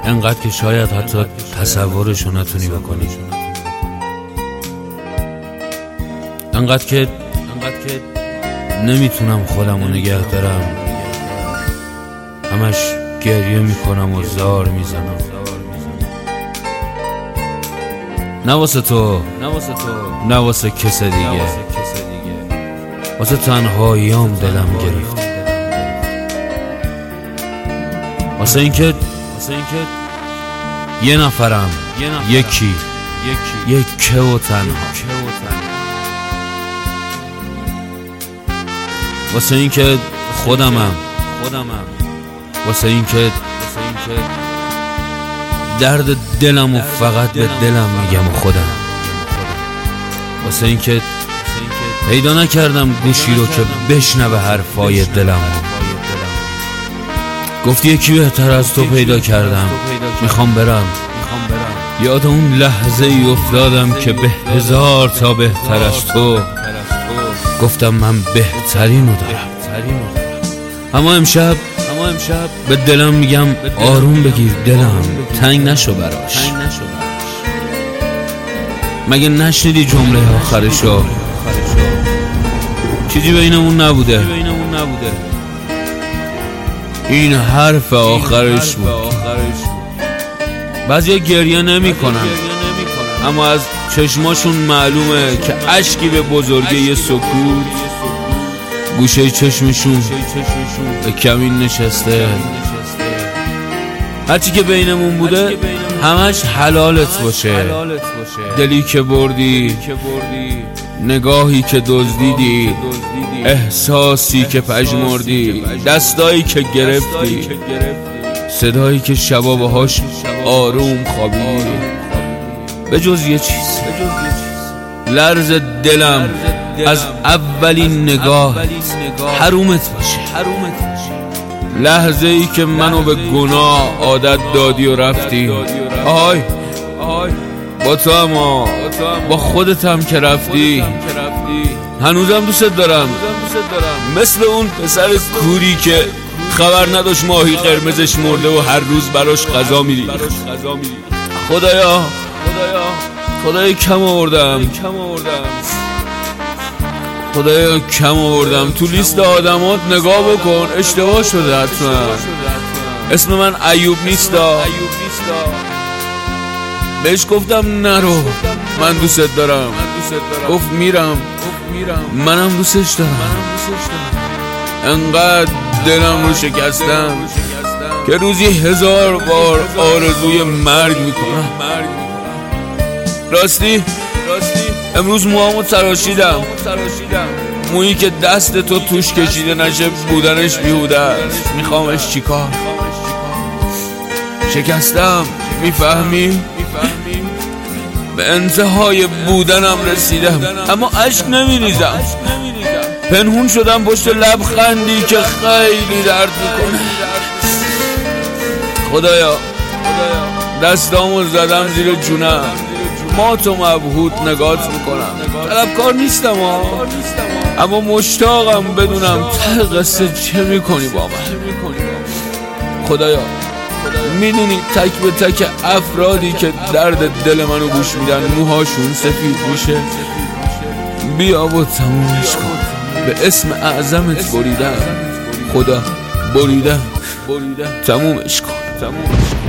انقدر که شاید حتی تصورشو نتونی بکنی، انقدر که نمیتونم خودمو نگه دارم، همش گریه میکنم و زار میزنم. نه واسه تو، نه واسه کس دیگه، واسه تنهاییام دلم گرفت، واسه اینکه یه نفرم، یکی یکه و تنها، واسه اینکه خودمم، واسه اینکه درد دلم و فقط به دلم میگم و خودم، واسه اینکه پیدا نکردم گوشی رو که بشنوه حرفای دلم. گفتی یکی بهتر از تو پیدا کردم، میخوام برم. یاد اون لحظه ای افتادم که به هزار تا بهتر از تو گفتم من بهترینو دارم. اما امشب به دلم میگم آروم بگیر دلم، تنگ نشو براش. مگه نشنیدی جمله آخرشو؟ چیزی بینمون نبوده، این حرف آخرش بود. بعضیا گریه نمی کنن، اما از چشماشون معلومه که اشکی به بزرگی یه سکوت گوشه چشمشون به کمین نشسته. هرچی که بینمون بوده همش حلالت باشه. دلی که بردی، نگاهی که دزدیدی، احساسی که پژمردی، دستایی که گرفتی، صدایی که شبا باهاش آروم خوابیدی. به جز یه چیز، لرز دلم از اولین نگاه حرومت باشه. لحظه ای که منو به گناه عادت دادی و رفتی. آهای با تو، اما با خودت هم که رفتی. هنوزم دوست دارم، مثل اون پسر کوری که خبر نداشت ماهی قرمزش مرده و هر روز براش غذا می‌ریخت. خدایا کم آوردم. تو لیست آدمات نگاه بکن، اشتباه شده حتما. اسم من ایوب نیستا. بهش گفتم نرو، من دوست دارم. گفت میرم، منم دوستش دارم. انقدر دلم رو شکستم که روزی 1000 بار آرزوی مرگ میکنم. راستی امروز موهامو تراشیدم، مویی که دست تو توش کشیده نشه بودنش بیهوده است. میخوامش چیکار؟ شکستم، میفهمی؟ به انتهای بودنم رسیدم، اما اشک نمیریزم. پنهون شدم پشت لبخندی که خیلی درد میکنه. خدایا دستامو زدم زیر جونم، مات و مبهوت نگات میکنم. طلبکار نیستم اما مشتاقم بدونم ته قصه چه میکنی با من. خدایا میدونی تک به تک افرادی که درد دل منو گوش میدن موهاشون سفید میشه. بیا و تمومش کن. به اسم اعظمت بریدم خدا، بریدم. تمومش کن.